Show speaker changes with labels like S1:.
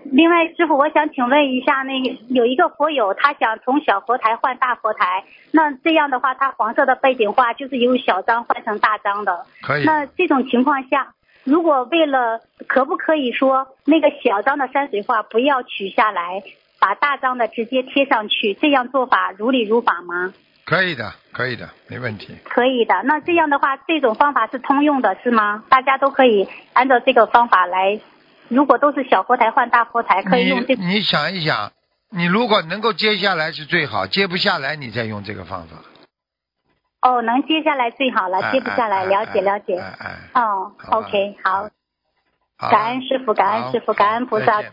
S1: 另外，师傅，我想请问一下，那个有一个佛友，他想从小佛台换大佛台，那这样的话，他黄色的背景画就是由小张换成大张的。
S2: 可以。
S1: 那这种情况下，如果为了可不可以说那个小张的山水画不要取下来，把大张的直接贴上去，这样做法如理如法吗？
S2: 可以的，可以的，没问题。
S1: 可以的。那这样的话，这种方法是通用的，是吗？大家都可以按照这个方法来。如果都是小佛台换大佛台，可以用这个。
S2: 你想一想，你如果能够接下来是最好，接不下来你再用这个方法。
S1: 哦，能接下来最好了，接不下来，了解了解。哦，OK，好。感恩师父，感恩师父，感恩菩萨。